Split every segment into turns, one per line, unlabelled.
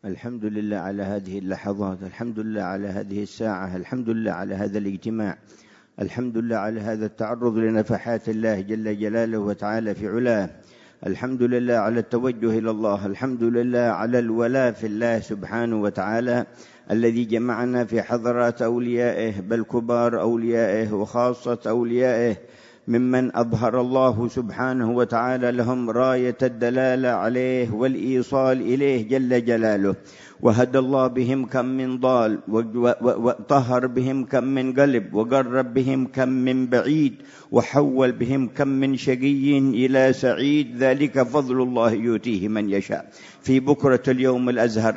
الحمد لله على هذه اللحظات، الحمد لله على هذه الساعة، الحمد لله على هذا الاجتماع، الحمد لله على هذا التعرض لنفحات الله جل جلاله وتعالى في علاه، الحمد لله على التوجه إلى الله، الحمد لله على الولاء في الله سبحانه وتعالى الذي جمعنا في حضرات أوليائه، بل كبار أوليائه وخاصة أوليائه ممن أظهر الله سبحانه وتعالى لهم راية الدلالة عليه والإيصال إليه جل جلاله، وهدى الله بهم كم من ضال، وطهر بهم كم من قلب، وقرب بهم كم من بعيد، وحول بهم كم من شقي إلى سعيد، ذلك فضل الله يؤتيه من يشاء. في بكرة اليوم الأزهر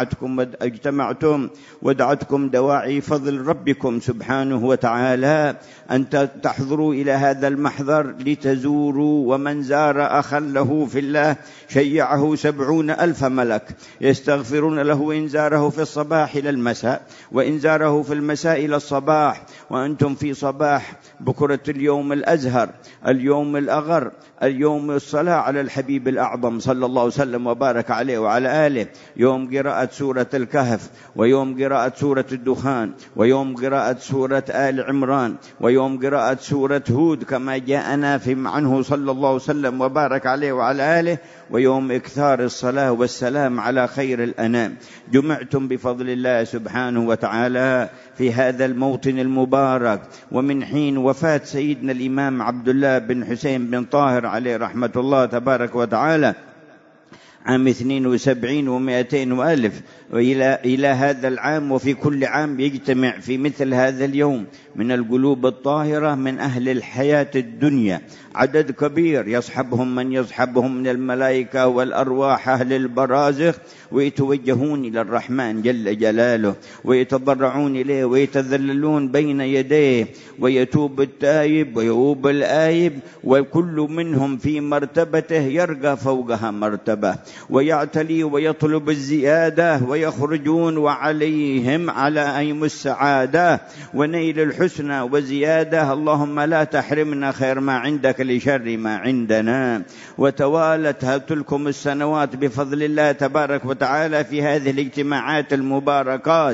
اجتمعتم ودعتكم دواعي فضل ربكم سبحانه وتعالى أن تحضروا إلى هذا المحضر لتزوروا، ومن زار أخا له في الله شيعه 70,000 ملك يستغفرون له إن زاره في الصباح إلى المساء، وإن زاره في المساء إلى الصباح، وأنتم في صباح بكرة اليوم الأزهر، اليوم الأغر، اليوم الصلاة على الحبيب الأعظم صلى الله عليه وسلم وبارك عليه وعلى آله، يوم قراءة سورة الكهف، ويوم قراءة سورة الدخان، ويوم قراءة سورة آل عمران، ويوم قراءة سورة هود كما جاءنا عنه صلى الله عليه وسلم وبارك عليه وعلى آله، ويوم إكثار الصلاة والسلام على خير الأنام. جمعتم بفضل الله سبحانه وتعالى في هذا الموطن المبارك، ومن حين وفاة سيدنا الإمام عبد الله بن حسين بن طاهر عليه رحمة الله تبارك وتعالى عام 72 و200 وألف، وإلى هذا العام، وفي كل عام يجتمع في مثل هذا اليوم من القلوب الطاهرة من أهل الحياة الدنيا عدد كبير، يصحبهم من يصحبهم من الملائكة والأرواح أهل البرازخ، ويتوجهون إلى الرحمن جل جلاله، ويتضرعون إليه، ويتذللون بين يديه، ويتوب التائب ويؤوب الآيب، وكل منهم في مرتبته يرقى فوقها مرتبة، ويعتلي ويطلب الزيادة، ويخرجون وعليهم على أيم السعادة ونيل الحسنى وزيادة. اللهم لا تحرمنا خير ما عندك لشر ما عندنا. وتوالت تلكم السنوات بفضل الله تبارك وتعالى في هذه الاجتماعات المباركات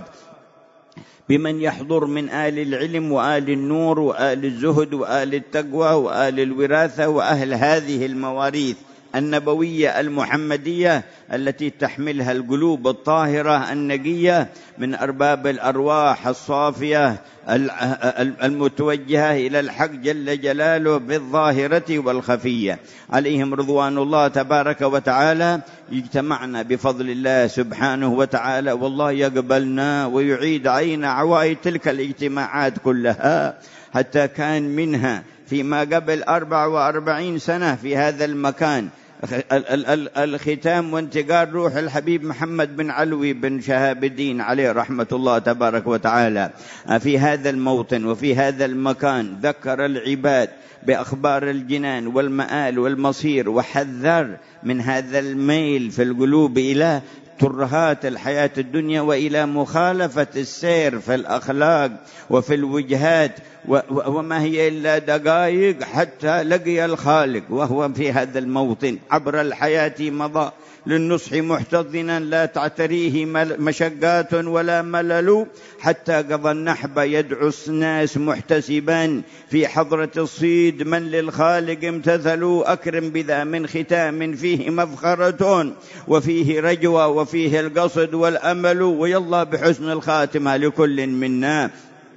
بمن يحضر من آل العلم وآل النور وآل الزهد وآل التقوى وآل الوراثة وأهل هذه المواريث النبوية المحمدية التي تحملها القلوب الطاهرة النقية من أرباب الأرواح الصافية المتوجهة إلى الحق جل جلاله بالظاهرة والخفية، عليهم رضوان الله تبارك وتعالى. اجتمعنا بفضل الله سبحانه وتعالى، والله يقبلنا ويعيد علينا عوائد تلك الاجتماعات كلها، حتى كان منها فيما قبل 44 سنة في هذا المكان الختام وانتقال روح الحبيب محمد بن علوي بن شهاب الدين عليه رحمة الله تبارك وتعالى في هذا الموطن وفي هذا المكان، ذكر العباد بأخبار الجنان والمآل والمصير، وحذر من هذا الميل في القلوب إلى ترهات الحياة الدنيا وإلى مخالفة السير في الأخلاق وفي الوجهات، وما هي إلا دقائق حتى لقي الخالق، وهو في هذا الموطن عبر الحياة مضى للنصح محتضنا لا تعتريه مشقات ولا ملل، حتى قضى النحب يدعو الناس محتسبا في حضرة الصيد من للخالق امتثلوا، أكرم بذا من ختام فيه مفخرة وفيه رجوة وفيه القصد والأمل، ويلا بحسن الخاتمة لكل منا.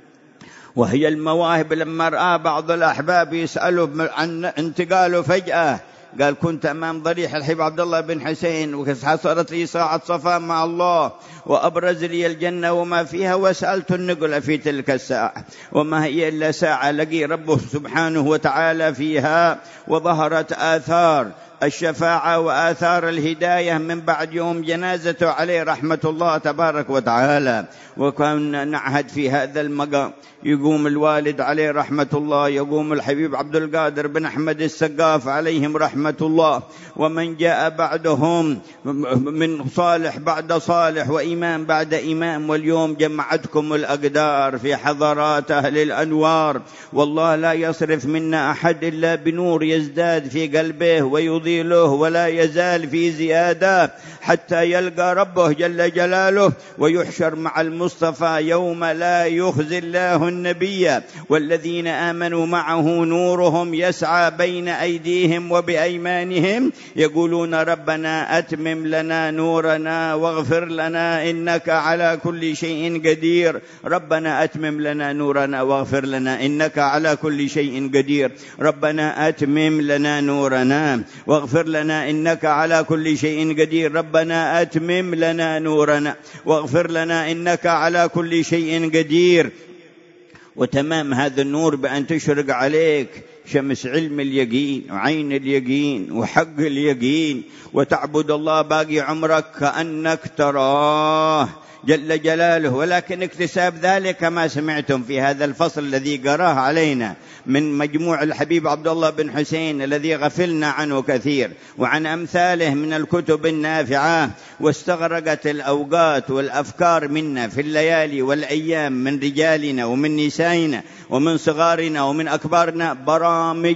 وهي المواهب لما رأى بعض الأحباب يسألوا عن انتقاله فجأة، قال كنت أمام ضريح الحبيب عبد الله بن حسين، وحصلت لي ساعة صفاء مع الله، وأبرز لي الجنة وما فيها، وسألت النقل في تلك الساعة، وما هي إلا ساعة لقي ربه سبحانه وتعالى فيها، وظهرت آثار الشفاعة وآثار الهداية من بعد يوم جنازته عليه رحمة الله تبارك وتعالى. وكنا نعهد في هذا المقام يقوم الوالد عليه رحمة الله، يقوم الحبيب عبد القادر بن أحمد السقاف عليهم رحمة الله، ومن جاء بعدهم من صالح بعد صالح وإمام بعد إمام، واليوم جمعتكم الأقدار في حضرات أهل الأنوار، والله لا يصرف منا أحد إلا بنور يزداد في قلبه ويضيء فضيله ولا يزال في زيادة حتى يلقى ربه جل جلاله ويحشر مع المصطفى يوم لا يخزي الله النبي والذين آمنوا معه نورهم يسعى بين أيديهم وبأيمانهم يقولون ربنا أتمم لنا نورنا واغفر لنا إنك على كل شيء قدير. ربنا أتمم لنا نورنا واغفر لنا إنك على كل شيء قدير. ربنا أتمم لنا نورنا واغفر لنا إنك على كل شيء قدير. ربنا أتمم لنا نورنا واغفر لنا إنك على كل شيء قدير. وتمام هذا النور بأن تشرق عليك شمس علم اليقين وعين اليقين وحق اليقين وتعبد الله باقي عمرك كأنك تراه جل جلاله. ولكن اكتساب ذلك ما سمعتم في هذا الفصل الذي قراه علينا من مجموع الحبيب عبد الله بن حسين الذي غفلنا عنه كثير وعن أمثاله من الكتب النافعة. واستغرقت الأوقات والأفكار منا في الليالي والأيام من رجالنا ومن نسائنا ومن صغارنا ومن أكبارنا برامج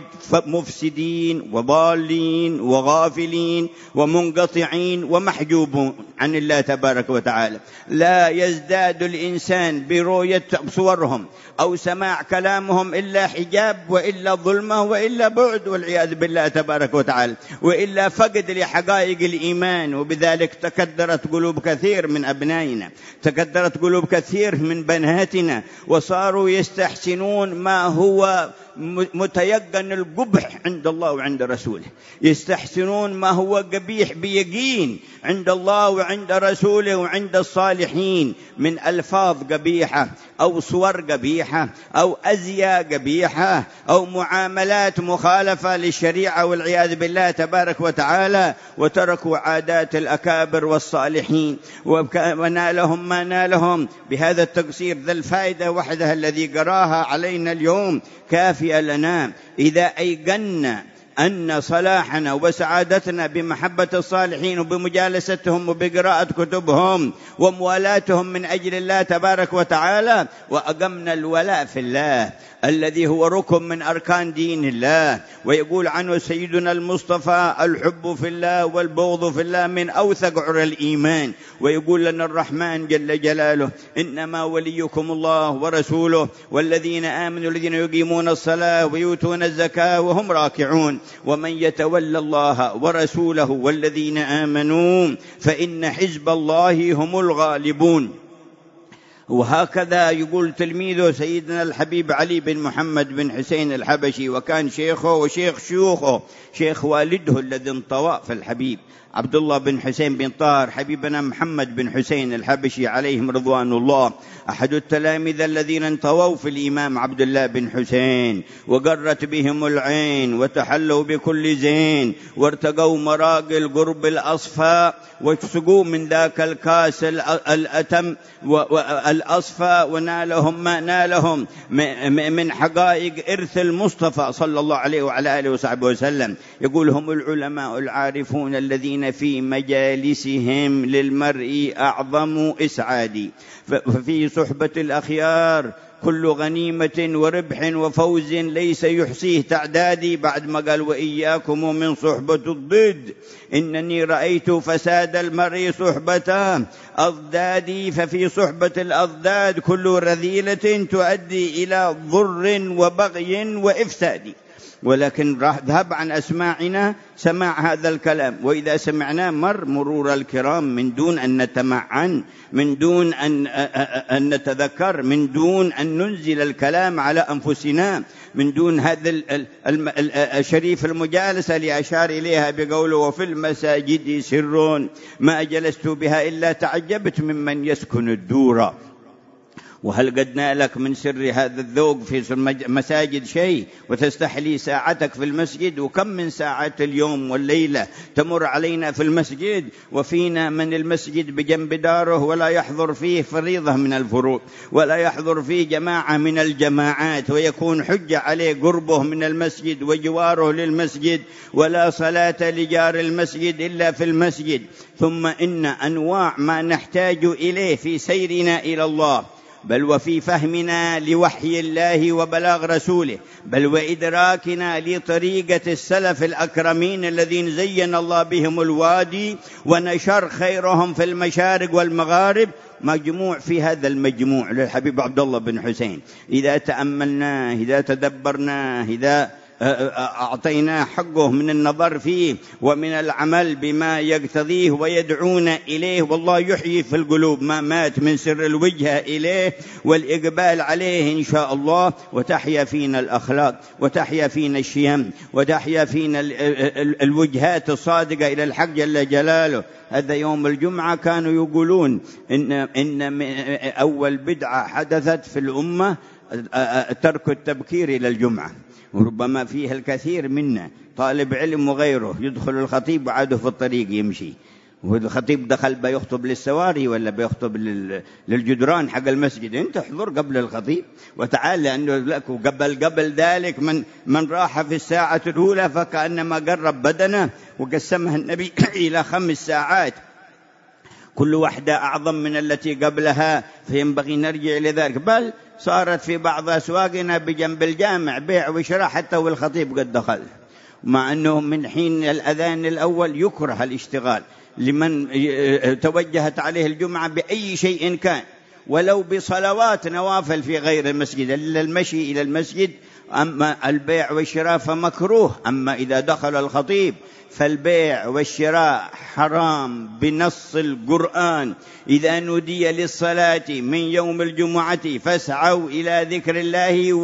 مفسدين وضالين وغافلين ومنقطعين ومحجوبون عن الله تبارك وتعالى. لا يزداد الإنسان برؤية صورهم أو سماع كلامهم إلا حجاب وإلا ظلمة وإلا بعد والعياذ بالله تبارك وتعالى وإلا فقد لحقائق الإيمان. وبذلك تكدرت قلوب كثير من أبنائنا تكدرت قلوب كثير من بناتنا وصاروا يستحسنون ما هو متيقن القبح عند الله وعند رسوله. يستحسنون ما هو قبيح بيقين عند الله وعند رسوله وعند الصالحين من ألفاظ قبيحة أو صور قبيحة أو أزياء قبيحة أو معاملات مخالفة للشريعة والعياذ بالله تبارك وتعالى. وتركوا عادات الأكابر والصالحين ونالهم ما نالهم بهذا التقصير. ذا الفائدة وحدها الذي قراها علينا اليوم كافية لنا إذا أيقنا أن صلاحنا وسعادتنا بمحبة الصالحين وبمجالستهم وبقراءة كتبهم وموالاتهم من أجل الله تبارك وتعالى. وأقمنا الولاء في الله الذي هو ركن من أركان دين الله. ويقول عنه سيدنا المصطفى الحب في الله والبغض في الله من أوثق عرى الإيمان. ويقول لنا الرحمن جل جلاله إنما وليكم الله ورسوله والذين آمنوا الذين يقيمون الصلاة ويؤتون الزكاة وهم راكعون ومن يتولى الله ورسوله والذين آمنوا فإن حزب الله هم الغالبون. وهكذا يقول تلميذه سيدنا الحبيب علي بن محمد بن حسين الحبشي وكان شيخه وشيخ شيوخه شيخ والده الذي انطوى في الحبيب عبد الله بن حسين بن طاهر حبيبنا محمد بن حسين الحبشي عليهم رضوان الله. أحد التلاميذ الذين انطووا في الإمام عبد الله بن حسين وقرت بهم العين وتحلوا بكل زين وارتقوا مراقي القرب الأصفى وسقوا من ذاك الكاس الأتم والأصفى ونالهم ما نالهم من حقائق إرث المصطفى صلى الله عليه وعلى آله وصحبه وسلم. يقول هم العلماء العارفون الذين في مجالسهم للمرء أعظم إسعادي ففي صحبة الأخيار كل غنيمة وربح وفوز ليس يحصيه تعدادي. بعد ما قال وإياكم من صحبة الضد إنني رأيت فساد المرء صحبته أضدادي ففي صحبة الأضداد كل رذيلة تؤدي إلى ضر وبغي وإفساد. ولكن ذهب عن أسماعنا سماع هذا الكلام وإذا سمعناه مرور الكرام من دون أن نتمعن من دون أن نتذكر من دون أن ننزل الكلام على أنفسنا من دون هذا الشريف المجالسة اللي أشار إليها بقوله وفي المساجد سر ما جلست بها إلا تعجبت ممن يسكن الدور. وهل قد نالك من سر هذا الذوق في المساجد شيء وتستحلي ساعتك في المسجد؟ وكم من ساعات اليوم والليلة تمر علينا في المسجد وفينا من المسجد بجنب داره ولا يحضر فيه فريضة من الفروض ولا يحضر فيه جماعة من الجماعات ويكون حجة عليه قربه من المسجد وجواره للمسجد ولا صلاة لجار المسجد إلا في المسجد. ثم إن أنواع ما نحتاج إليه في سيرنا إلى الله بل وفي فهمنا لوحي الله وبلاغ رسوله، بل وإدراكنا لطريقة السلف الأكرمين الذين زين الله بهم الوادي ونشر خيرهم في المشارق والمغارب، مجموع في هذا المجموع للحبيب عبد الله بن حسين. إذا تأملناه، إذا تدبرناه، إذا أعطيناه حقه من النظر فيه ومن العمل بما يقتضيه ويدعونا إليه، والله يحيي في القلوب ما مات من سر الوجهة إليه والإقبال عليه إن شاء الله، وتحيا فينا الأخلاق، وتحيا فينا الشيم، وتحيا فينا الوجهات الصادقة إلى الحق جل جلاله. هذا يوم الجمعة كانوا يقولون إن أول بدعة حدثت في الأمة ترك التبكير إلى الجمعة، وربما فيها الكثير منا طالب علم وغيره يدخل الخطيب وعاده في الطريق يمشي، والخطيب دخل بيخطب للسواري ولا بيخطب للجدران حق المسجد، انت احضر قبل الخطيب وتعال، لأنه لك قبل ذلك من راح في الساعة الأولى فكأنما قرب بدنه، وقسمها النبي إلى 5 ساعات كل واحدة أعظم من التي قبلها، فينبغي نرجع لذلك. بل صارت في بعض أسواقنا بجنب الجامع بيع وشراء حتى والخطيب قد دخل، مع أنه من حين الأذان الأول يكره الاشتغال لمن توجهت عليه الجمعة بأي شيء كان، ولو بصلوات نوافل في غير المسجد، إلا المشي إلى المسجد. أما البيع والشراء فمكروه، أما إذا دخل الخطيب فالبيع والشراء حرام بنص القرآن. إذا نودي للصلاة من يوم الجمعة فاسعوا إلى ذكر الله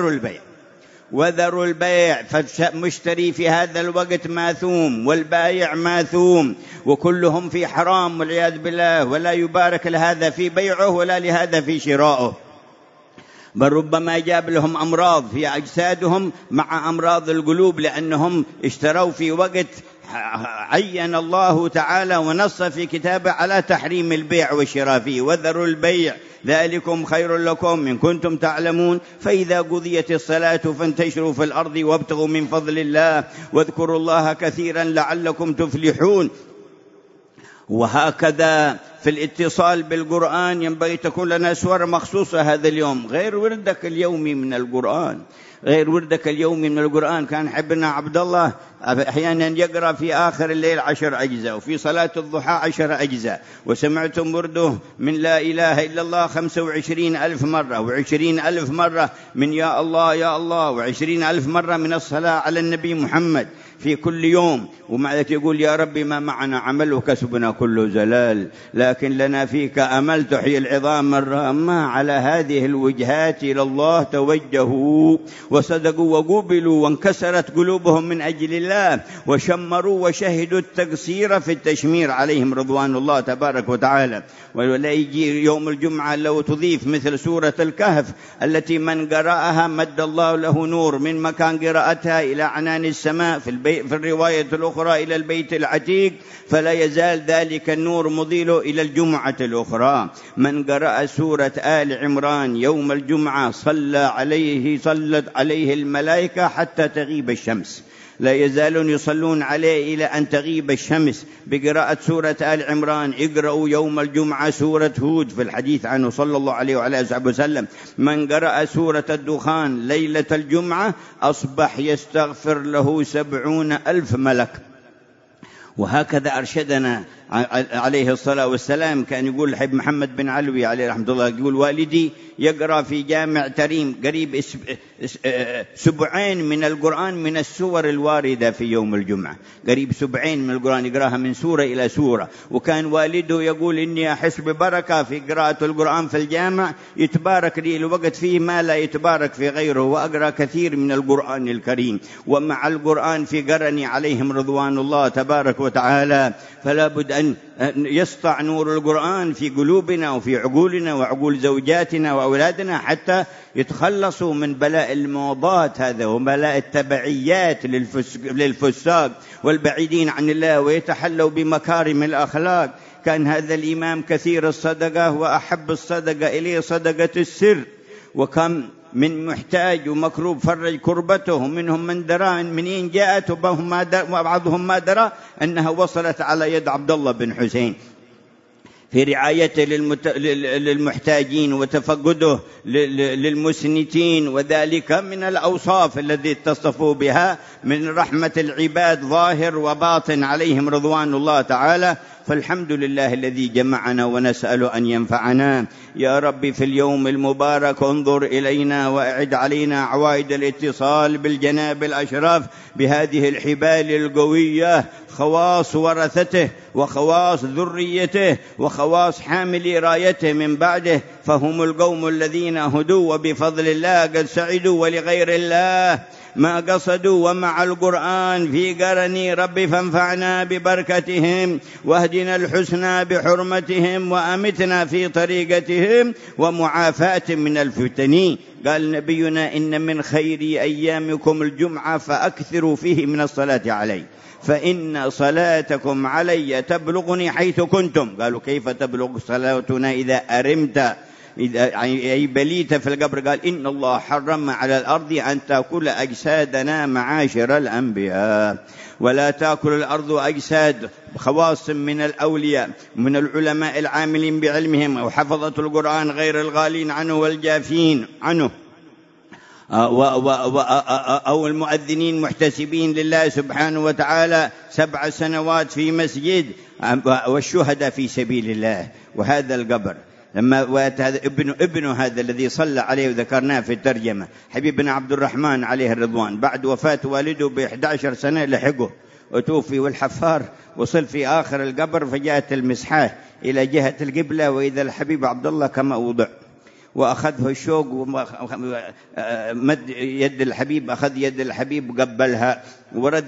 وذروا البيع، فالمشتري في هذا الوقت ماثوم والبايع ماثوم، وكلهم في حرام والعياذ بالله، ولا يبارك لهذا في بيعه ولا لهذا في شرائه، بل ربما جاب لهم أمراض في أجسادهم مع أمراض القلوب، لأنهم اشتروا في وقت عين الله تعالى ونص في كتابه على تحريم البيع والشراء فيه. وذروا البيع ذلكم خير لكم إن كنتم تعلمون، فإذا قضيت الصلاة فانتشروا في الأرض وابتغوا من فضل الله واذكروا الله كثيرا لعلكم تفلحون. وهكذا في الاتصال بالقرآن ينبغي تكون لنا سور مخصوصة هذا اليوم، غير وردك اليومي من القرآن، غير وردك اليومي من القرآن. كان حبنا عبد الله أحيانا يقرأ في آخر الليل 10 أجزاء، وفي صلاة الضحى 10 أجزاء، وسمعتم ورده من لا إله إلا الله 25,000 مرة، و20,000 مرة من يا الله يا الله، و20,000 مرة من الصلاة على النبي محمد في كل يوم. ومع ذلك يقول يا ربي ما معنا عمل وكسبنا كله زلال، لكن لنا فيك أمل تحيي العظام الرامة. على هذه الوجهات إلى الله توجهوا وصدقوا وقبلوا، وانكسرت قلوبهم من أجل الله، وشمروا وشهدوا التقصير في التشمير عليهم رضوان الله تبارك وتعالى. ولا يجي يوم الجمعة لو تضيف مثل سورة الكهف التي من قرأها مد الله له نور من مكان قراءتها إلى عنان السماء، في الرواية الأخرى إلى البيت العتيق، فلا يزال ذلك النور مضيل إلى الجمعة الأخرى. من قرأ سورة آل عمران يوم الجمعة صلت عليه الملائكة حتى تغيب الشمس، لا يزالون يصلون عليه إلى أن تغيب الشمس بقراءة سورة آل عمران. اقرأوا يوم الجمعة سورة هود في الحديث عنه صلى الله عليه وعلى آله وسلم، من قرأ سورة الدخان ليلة الجمعة أصبح يستغفر له 70,000 ملك. وهكذا أرشدنا عليه الصلاة والسلام. كان يقول الحبيب محمد بن علوي عليه رحمة الله، يقول والدي يقرأ في جامع تريم قريب 7 من القرآن من السور الواردة في يوم الجمعة، قريب 7 من القرآن يقرأها من سورة إلى سورة. وكان والده يقول إني أحس ببركة في قراءة القرآن في الجامع، يتبارك لي الوقت فيه ما لا يتبارك في غيره، وأقرأ كثير من القرآن الكريم، ومع القرآن في قرني عليهم رضوان الله تبارك وتعالى. فلا بد أن يسطع نور القرآن في قلوبنا وفي عقولنا وعقول زوجاتنا وأولادنا، حتى يتخلصوا من بلاء الموضات هذا وبلاء التبعيات للفساق والبعيدين عن الله، ويتحلوا بمكارم الأخلاق. كان هذا الإمام كثير الصدقة، وأحب الصدقة إليه صدقة السر، وكم من محتاج ومكروب فرج كربته، ومنهم من درى منين جاءت، وبعضهم ما درى أنها وصلت على يد عبد الله بن حسين. في رعايته للمحتاجين وتفقده للمسنتين، وذلك من الأوصاف التي اتصفوا بها من رحمة العباد ظاهر وباطن عليهم رضوان الله تعالى. فالحمد لله الذي جمعنا، ونسأل أن ينفعنا يا رب في اليوم المبارك. انظر إلينا وأعد علينا عوائد الاتصال بالجناب الأشرف بهذه الحبال القوية، خواص ورثته وخواص ذريته وخواص حاملي رايته من بعده، فهم القوم الذين هدوا وبفضل الله قد سعدوا، ولغير الله ما قصدوا، ومع القرآن في قرني رب فانفعنا ببركتهم، واهدنا الحسنى بحرمتهم، وأمتنا في طريقتهم، ومعافاة من الفتن. قال نبينا إن من خير أيامكم الجمعة فأكثروا فيه من الصلاة علي، فإن صلاتكم علي تبلغني حيث كنتم. قالوا كيف تبلغ صلاتنا إذا أرمت، أي بليت في القبر؟ قال إن الله حرم على الأرض أن تأكل أجسادنا معاشر الأنبياء، ولا تأكل الأرض أجساد خواص من الأولياء من العلماء العاملين بعلمهم وحفظة القرآن غير الغالين عنه والجافين عنه، أو المؤذنين محتسبين لله سبحانه وتعالى 7 سنوات في مسجد، والشهداء في سبيل الله. وهذا القبر لما ابن هذا الذي صلى عليه وذكرناه في الترجمة، حبيبنا عبد الرحمن عليه الرضوان، بعد وفاة والده ب11 سنة لحقه وتوفي، والحفار وصل في آخر القبر، فجاءت المسحاه إلى جهة القبلة، وإذا الحبيب عبد الله كما وضع، وأخذه الشوق ومد يد الحبيب، أخذ يد الحبيب قبلها، ورد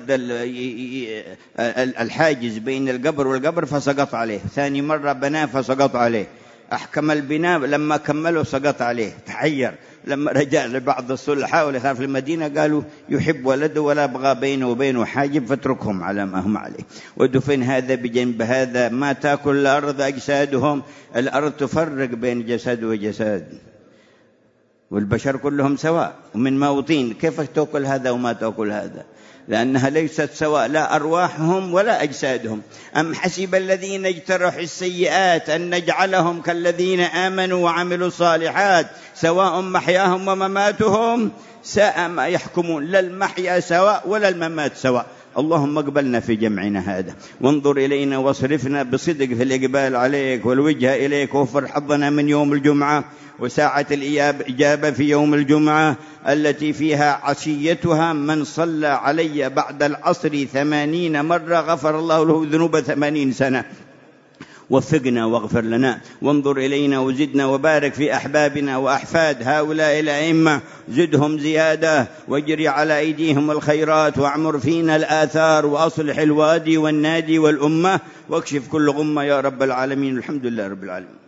الحاجز بين القبر والقبر فسقط عليه. ثاني مرة بناه فسقط عليه، أحكم البناء، لما كملوا سقط عليه، تحير. لما رجع لبعض الصلحاء واللي في المدينة قالوا يحب ولده ولا بغى بينه وبينه حاجب، فاتركهم على ما هم عليه. ودفن هذا بجنب هذا، ما تأكل الأرض أجسادهم، الأرض تفرق بين جسد وجسد، والبشر كلهم سواء ومن موطين، كيف تأكل هذا وما تأكل هذا؟ لأنها ليست سواء، لا أرواحهم ولا أجسادهم. أم حسب الذين اجترحوا السيئات أن نجعلهم كالذين آمنوا وعملوا الصالحات سواء محياهم ومماتهم ساء ما يحكمون. لا المحيا سواء ولا الممات سواء. اللهم اقبلنا في جمعنا هذا، وانظر إلينا واصرفنا بصدق في الإقبال عليك والوجه إليك، واغفر حظنا من يوم الجمعة وساعة الإجابة في يوم الجمعة التي فيها عشيتها من صلى علي بعد العصر 80 مرة غفر الله له ذنوب 80 سنة. وفقنا واغفر لنا، وانظر إلينا وزدنا، وبارك في أحبابنا وأحفاد هؤلاء الأئمة، زدهم زيادة، واجري على أيديهم الخيرات، واعمر فينا الآثار، وأصلح الوادي والنادي والأمة، واكشف كل غمة يا رب العالمين. الحمد لله رب العالمين.